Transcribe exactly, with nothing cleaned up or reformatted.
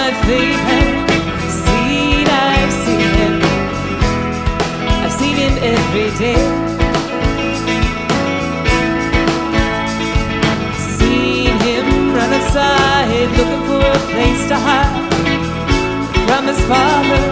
my faith and seen, I've seen him. I've seen him every day. Seen him run aside, looking for a place to hide from his father.